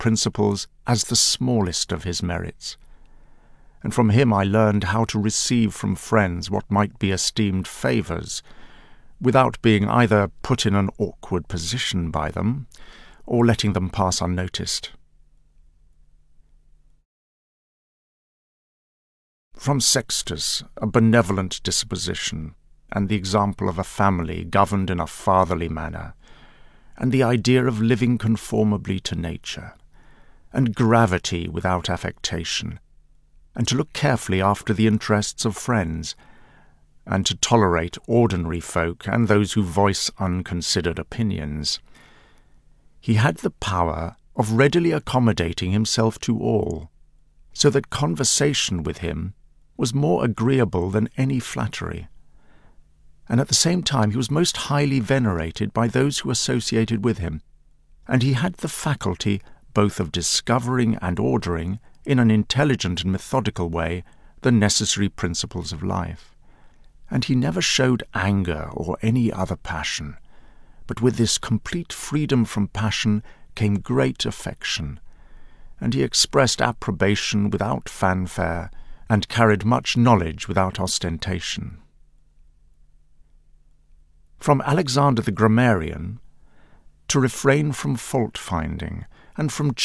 principles as the smallest of his merits. And from him I learned how to receive from friends what might be esteemed favours, without being either put in an awkward position by them, or letting them pass unnoticed. From Sextus, a benevolent disposition, and the example of a family governed in a fatherly manner, and the idea of living conformably to nature, and gravity without affectation, and to look carefully after the interests of friends, and to tolerate ordinary folk and those who voice unconsidered opinions. He had the power of readily accommodating himself to all, so that conversation with him was more agreeable than any flattery. And at the same time he was most highly venerated by those who associated with him, and he had the faculty both of discovering and ordering, in an intelligent and methodical way, the necessary principles of life. And he never showed anger or any other passion, but with this complete freedom from passion came great affection, and he expressed approbation without fanfare, and carried much knowledge without ostentation. From Alexander the Grammarian, to refrain from fault-finding, and from